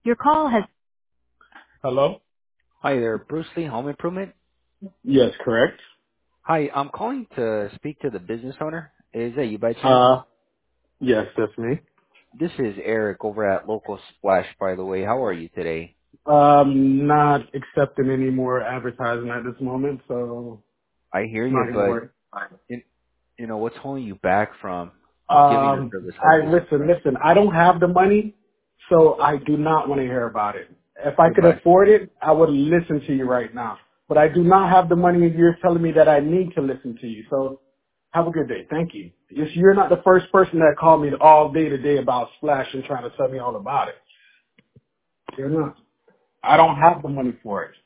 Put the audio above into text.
Your call has. Hello? Hi there, Bruce Lee, Home Improvement. Yes, correct. Hi, I'm calling to speak to the business owner. Is that you by chance? Uh, yes, that's me. This is Eric over at Local Splash, by the way. How are you today? Not accepting any more advertising at this moment, so I hear it's you, not gonna but work. you, you know what's holding you back from giving your service a boost? Listen, I don't have the money, so I do not want to hear about it. If I could Goodbye. afford it, I would listen to you right now. But I do not have the money and you're telling me that I need to listen to you. So have a good day. Thank you. You're not the first person that called me all day today about Splash and trying to tell me all about it. You're not. I don't have the money for it.